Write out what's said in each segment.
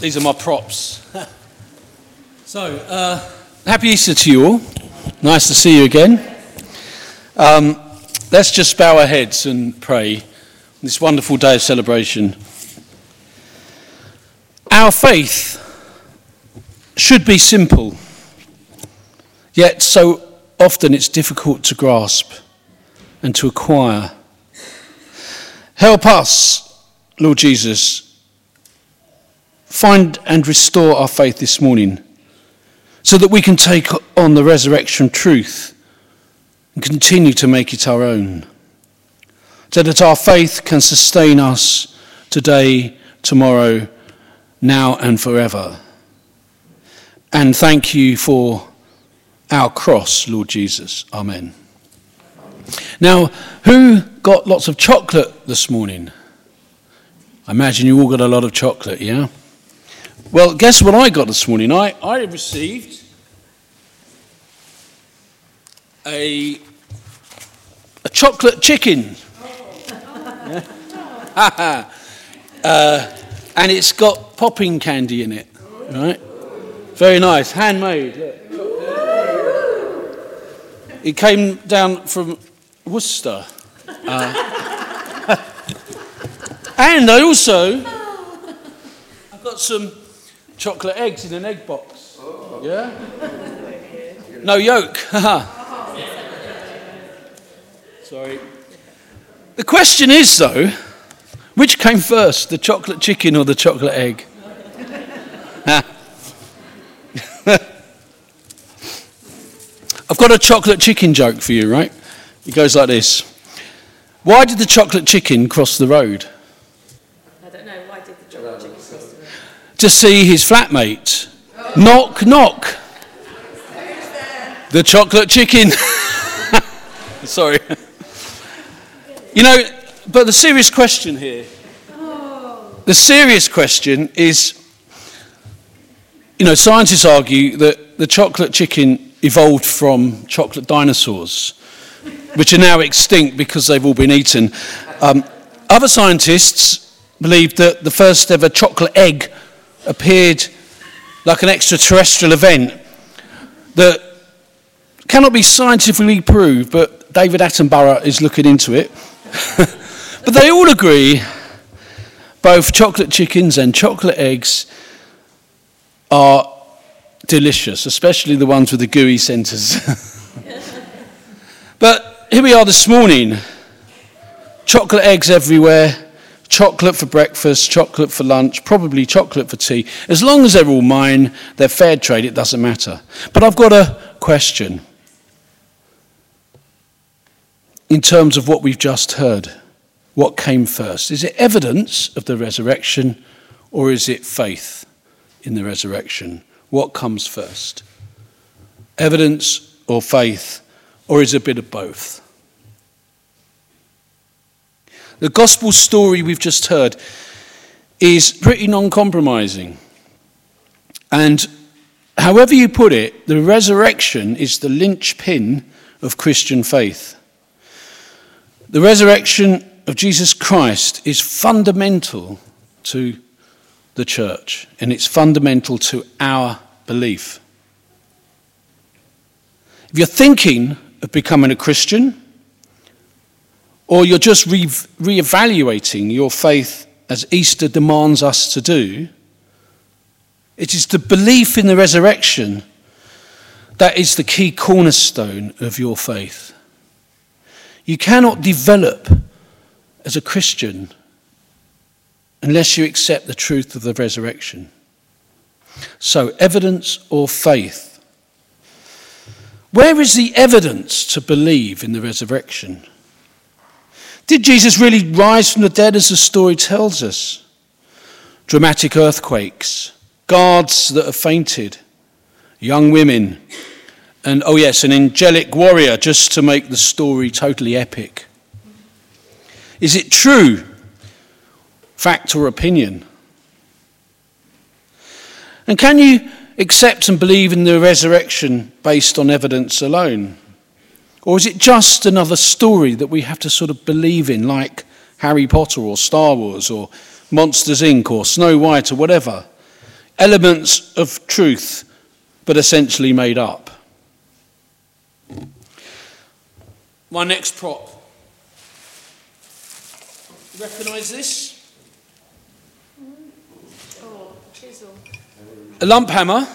These are my props. So, happy Easter to you all. Nice to see you again. Let's just bow our heads and pray on this wonderful day of celebration. Our faith should be simple, yet so often it's difficult to grasp and to acquire. Help us, Lord Jesus, find and restore our faith this morning so that we can take on the resurrection truth and continue to make it our own, so that our faith can sustain us today, tomorrow, now and forever. And thank you for our cross, Lord Jesus. Amen. Now, who got lots of chocolate this morning? I imagine you all got a lot of chocolate, yeah? Well, guess what I got this morning? I received a chocolate chicken. And it's got popping candy in it, right? Very nice, handmade. Look. It came down from Worcester. And I've got some chocolate eggs in an egg box. Yeah? No yolk. Sorry. The question is, though, which came first, the chocolate chicken or the chocolate egg? I've got a chocolate chicken joke for you, right? It goes like this. Why did the chocolate chicken cross the road? I don't know. Why did the chocolate chicken cross the road? To see his flatmate. Oh. Knock, knock. Who's there? The chocolate chicken. Sorry. You know, but the serious question here, the serious question is, you know, scientists argue that the chocolate chicken evolved from chocolate dinosaurs, which are now extinct because they've all been eaten. Other scientists believe that the first ever chocolate egg appeared like an extraterrestrial event that cannot be scientifically proved, but David Attenborough is looking into it. But they all agree both chocolate chickens and chocolate eggs are delicious, especially the ones with the gooey centres. But here we are this morning. Chocolate eggs everywhere, chocolate for breakfast, chocolate for lunch, probably chocolate for tea. As long as they're all mine, they're fair trade, it doesn't matter. But I've got a question in terms of what we've just heard. What came first? Is it evidence of the resurrection, or is it faith in the resurrection? What comes first? Evidence or faith, or is it a bit of both? The gospel story we've just heard is pretty non-compromising. And however you put it, the resurrection is the linchpin of Christian faith. The resurrection of Jesus Christ is fundamental to the church, and it's fundamental to our belief. If you're thinking of becoming a Christian, or you're just re-evaluating your faith as Easter demands us to do, it is the belief in the resurrection that is the key cornerstone of your faith. You cannot develop as a Christian unless you accept the truth of the resurrection. So, evidence or faith? Where is the evidence to believe in the resurrection? Did Jesus really rise from the dead as the story tells us? Dramatic earthquakes, guards that have fainted, young women, and, oh yes, an angelic warrior just to make the story totally epic. Is it true? Fact or opinion? And can you accept and believe in the resurrection based on evidence alone? Or is it just another story that we have to sort of believe in, like Harry Potter or Star Wars or Monsters Inc. or Snow White or whatever? elements of truth, but essentially made up. My next prop. Recognise this? Oh, chisel. A lump hammer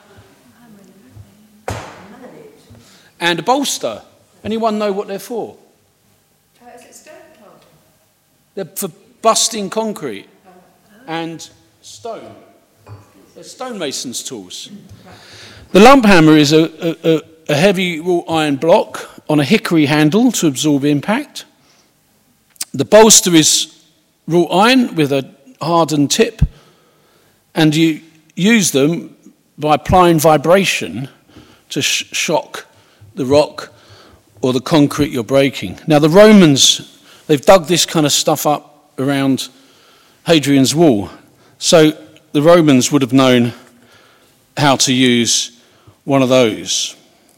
and a bolster. Anyone know what they're for? Is it stone plant? They're for busting concrete and stone. They're stonemasons' tools. The lump hammer is a heavy wrought iron block on a hickory handle to absorb impact. The bolster is wrought iron with a hardened tip, and you use them by applying vibration to shock the rock or the concrete you're breaking. Now the Romans, they've dug this kind of stuff up around Hadrian's Wall. So the Romans would have known how to use one of those.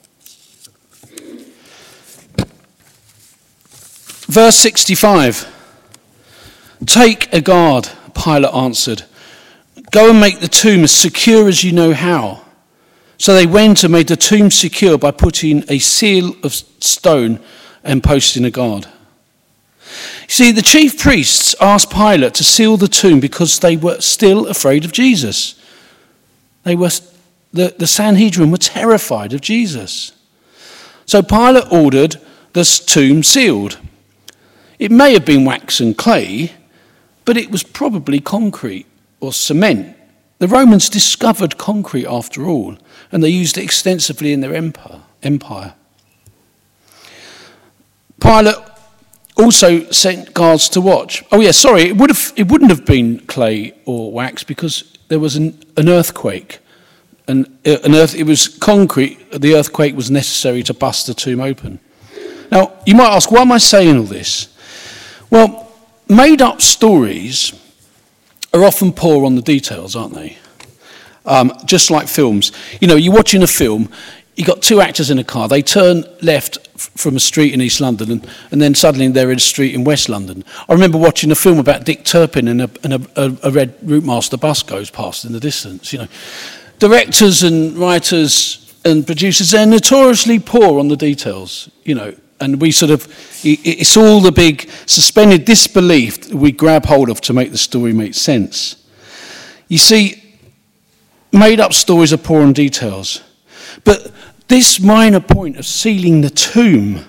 Verse 65. Take a guard, Pilate answered. Go and make the tomb as secure as you know how. So they went and made the tomb secure by putting a seal of stone and posting a guard. See, the chief priests asked Pilate to seal the tomb because they were still afraid of Jesus. The Sanhedrin were terrified of Jesus. So Pilate ordered the tomb sealed. It may have been wax and clay, but it was probably concrete or cement. The Romans discovered concrete after all, and they used it extensively in their empire. Pilate also sent guards to watch. It wouldn't have been clay or wax because there was an earthquake. It was concrete. The earthquake was necessary to bust the tomb open. Now, you might ask, why am I saying all this? Well, made-up stories are often poor on the details, aren't they? Just like films. You're watching a film, you've got two actors in a car, they turn left from a street in East London and then suddenly they're in a street in West London. I remember watching a film about Dick Turpin and a red Routemaster bus goes past in the distance. Directors and writers and producers, they're notoriously poor on the details, and we it's all the big suspended disbelief that we grab hold of to make the story make sense. You see, made-up stories are poor on details. But this minor point of sealing the tomb,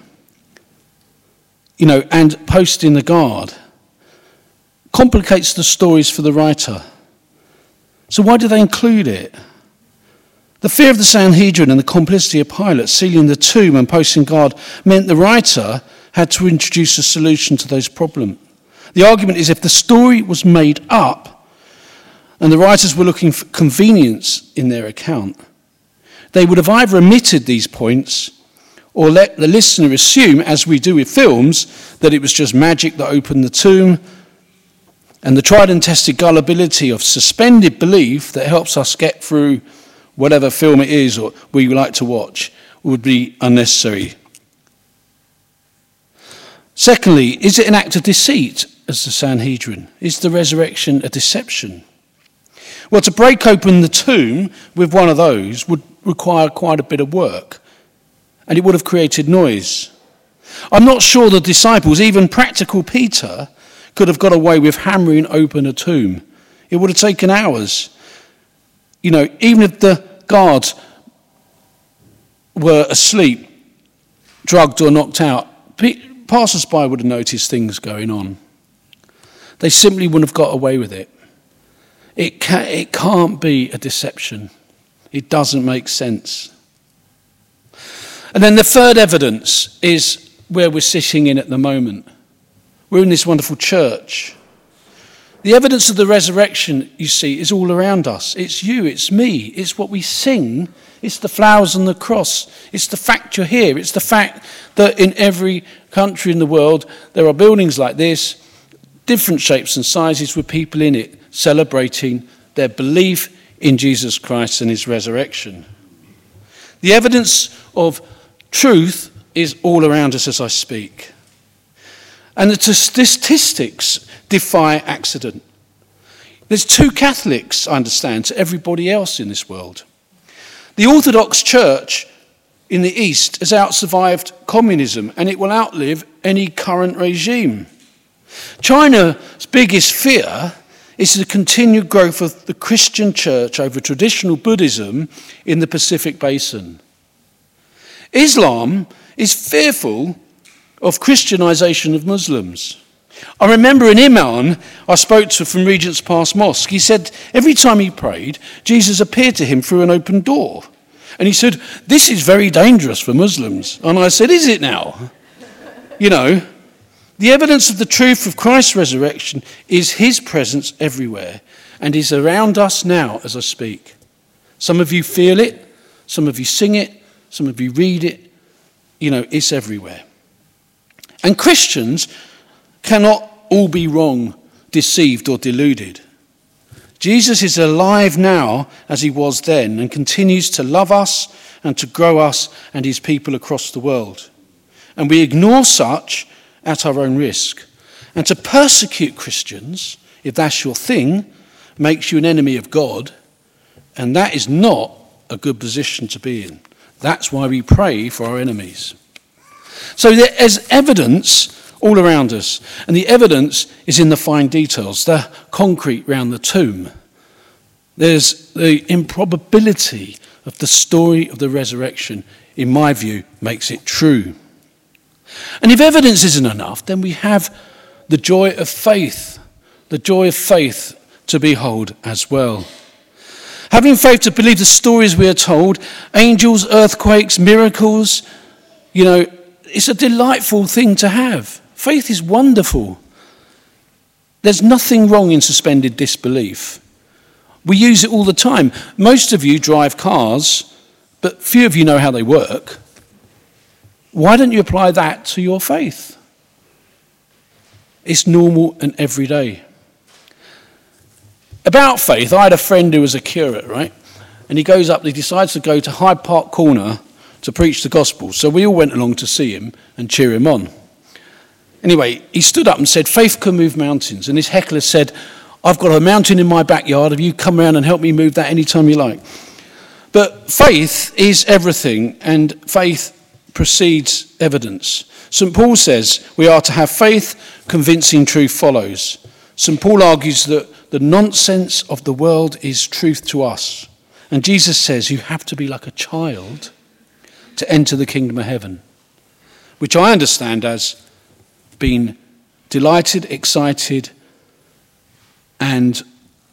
and posting the guard, complicates the stories for the writer. So why do they include it? The fear of the Sanhedrin and the complicity of Pilate sealing the tomb and posting guard meant the writer had to introduce a solution to those problems. The argument is if the story was made up and the writers were looking for convenience in their account, they would have either omitted these points or let the listener assume, as we do with films, that it was just magic that opened the tomb, and the tried and tested gullibility of suspended belief that helps us get through whatever film it is or we like to watch would be unnecessary. Secondly, is it an act of deceit as the Sanhedrin? Is the resurrection a deception? Well, to break open the tomb with one of those would require quite a bit of work, and it would have created noise. I'm not sure the disciples, even practical Peter, could have got away with hammering open a tomb. It would have taken hours. Even if the guards were asleep, drugged or knocked out, passers-by would have noticed things going on. They simply wouldn't have got away with it. It can't be a deception. It doesn't make sense. And then the third evidence is where we're sitting in at the moment. We're in this wonderful church. The evidence of the resurrection, you see, is all around us. It's you, it's me, it's what we sing, it's the flowers on the cross, it's the fact you're here, it's the fact that in every country in the world there are buildings like this, different shapes and sizes with people in it celebrating their belief in Jesus Christ and his resurrection. The evidence of truth is all around us as I speak. And the statistics defy accident. There's 2 Catholics, I understand, to everybody else in this world. The Orthodox Church in the East has out-survived communism, and it will outlive any current regime. China's biggest fear is the continued growth of the Christian church over traditional Buddhism in the Pacific Basin. Islam is fearful of Christianization of Muslims. I remember an imam I spoke to from Regent's Park Mosque. He said every time he prayed, Jesus appeared to him through an open door. And he said, this is very dangerous for Muslims. And I said, is it now? You know, the evidence of the truth of Christ's resurrection is his presence everywhere and is around us now as I speak. Some of you feel it, some of you sing it, some of you read it. You know, it's everywhere. And Christians cannot all be wrong, deceived or deluded. Jesus is alive now as he was then and continues to love us and to grow us and his people across the world. And we ignore such at our own risk. And to persecute Christians, if that's your thing, makes you an enemy of God, and that is not a good position to be in. That's why we pray for our enemies. So there's evidence all around us, and the evidence is in the fine details, the concrete round the tomb. There's the improbability of the story of the resurrection, in my view, makes it true. And if evidence isn't enough, then we have the joy of faith to behold as well. Having faith to believe the stories we are told, angels, earthquakes, miracles, you know, it's a delightful thing to have. Faith is wonderful. There's nothing wrong in suspended disbelief. We use it all the time. Most of you drive cars, but few of you know how they work. Why don't you apply that to your faith? It's normal and everyday. About faith, I had a friend who was a curate, right? And he decides to go to Hyde Park Corner to preach the gospel. So we all went along to see him and cheer him on. Anyway, he stood up and said, faith can move mountains. And his heckler said, I've got a mountain in my backyard. If you come around and help me move that anytime you like. But faith is everything, and faith precedes evidence. St. Paul says we are to have faith, convincing truth follows. St. Paul argues that the nonsense of the world is truth to us. And Jesus says you have to be like a child to enter the kingdom of heaven, which I understand as being delighted, excited, and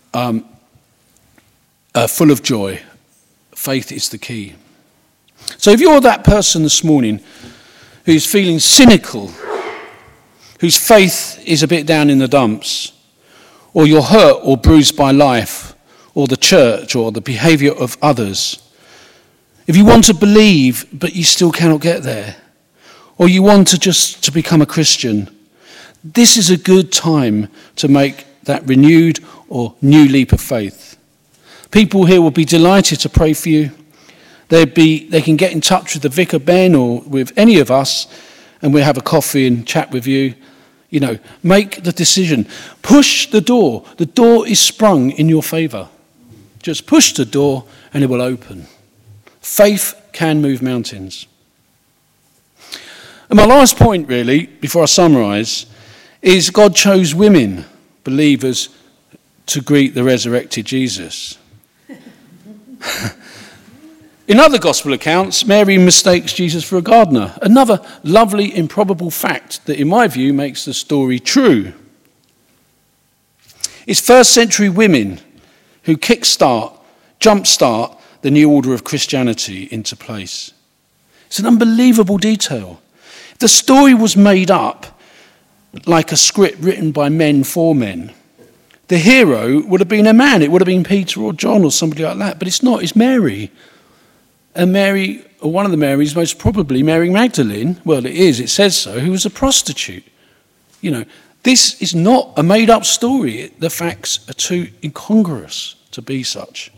full of joy. Faith is the key. So if you're that person this morning who's feeling cynical, whose faith is a bit down in the dumps, or you're hurt or bruised by life, or the church, or the behaviour of others, if you want to believe but you still cannot get there, or you want to become a Christian, this is a good time to make that renewed or new leap of faith. People here will be delighted to pray for you. They can get in touch with the Vicar Ben or with any of us, and we'll have a coffee and chat with you. You know, make the decision. Push the door. The door is sprung in your favour. Just push the door and it will open. Faith can move mountains. And my last point, really, before I summarise, is God chose women, believers, to greet the resurrected Jesus. In other gospel accounts, Mary mistakes Jesus for a gardener. Another lovely, improbable fact that, in my view, makes the story true. It's first century women who jumpstart the new order of Christianity into place. It's an unbelievable detail. If the story was made up like a script written by men for men, the hero would have been a man. It would have been Peter or John or somebody like that. But it's not. It's Mary. And Mary, or one of the Marys, most probably Mary Magdalene, well, it is, it says so, who was a prostitute. You know, this is not a made-up story. The facts are too incongruous to be such.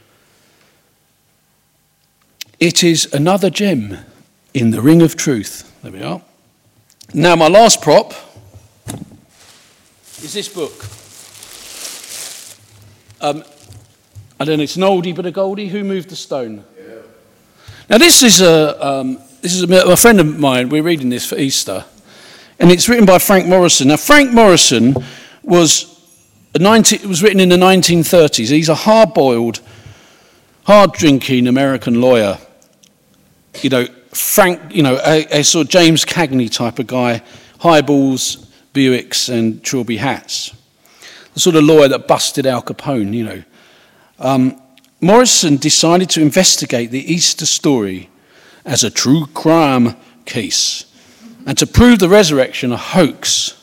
It is another gem in the ring of truth. There we are. Now, my last prop is this book. I don't know, it's an oldie but a goldie. Who moved the stone? Yeah. Now this is a friend of mine. We're reading this for Easter, and it's written by Frank Morison. Now Frank Morison was written in the 1930s. He's a hard-boiled, hard-drinking American lawyer. You know, Frank. You know, a sort of James Cagney type of guy, highballs, Buicks, and trilby hats. The sort of lawyer that busted Al Capone. You know. Morison decided to investigate the Easter story as a true crime case and to prove the resurrection a hoax.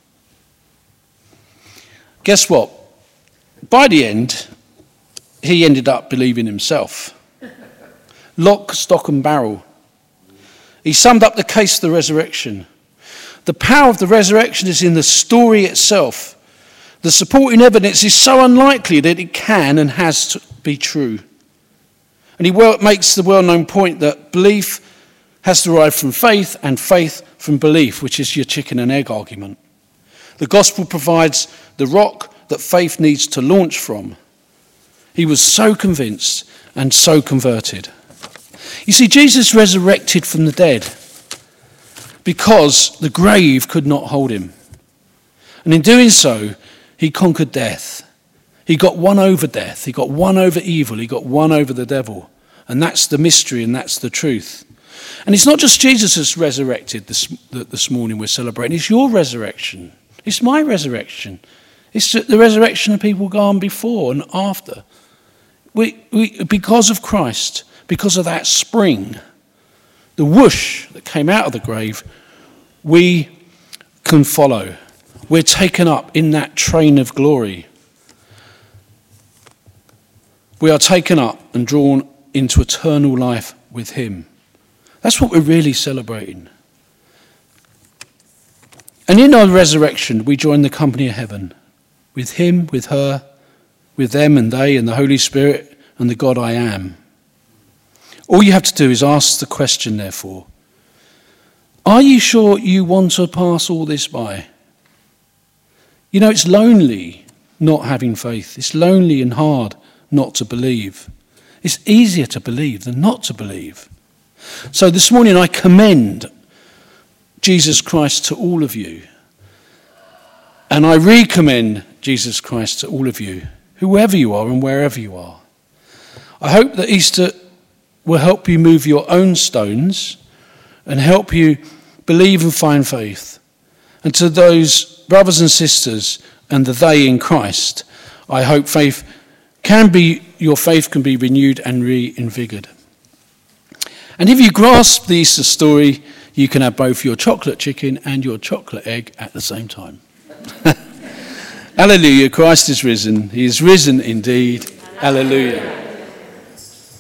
Guess what? By the end, he ended up believing himself. Lock, stock and barrel. He summed up the case of the resurrection. The power of the resurrection is in the story itself. The supporting evidence is so unlikely that it can and has to be true. And he makes the well-known point that belief has derived from faith and faith from belief, which is your chicken and egg argument. The gospel provides the rock that faith needs to launch from. He was so convinced and so converted. You see, Jesus resurrected from the dead because the grave could not hold him. And in doing so, he conquered death. He got one over death. He got one over evil. He got one over the devil. And that's the mystery and that's the truth. And it's not just Jesus that's resurrected this morning we're celebrating. It's your resurrection. It's my resurrection. It's the resurrection of people gone before and after. We because of Christ, because of that spring, the whoosh that came out of the grave, we can follow. We're taken up in that train of glory. We are taken up and drawn into eternal life with him. That's what we're really celebrating. And in our resurrection, we join the company of heaven with him, with her, with them and they and the Holy Spirit and the God I am. All you have to do is ask the question, therefore, are you sure you want to pass all this by? You know, it's lonely not having faith. It's lonely and hard not to believe. It's easier to believe than not to believe. So this morning I commend Jesus Christ to all of you. And I recommend Jesus Christ to all of you, whoever you are and wherever you are. I hope that Easter will help you move your own stones and help you believe and find faith. And to those brothers and sisters and the they in Christ, I hope your faith can be renewed and reinvigorated. And if you grasp the Easter story, you can have both your chocolate chicken and your chocolate egg at the same time. Hallelujah, Christ is risen. He is risen indeed. Hallelujah.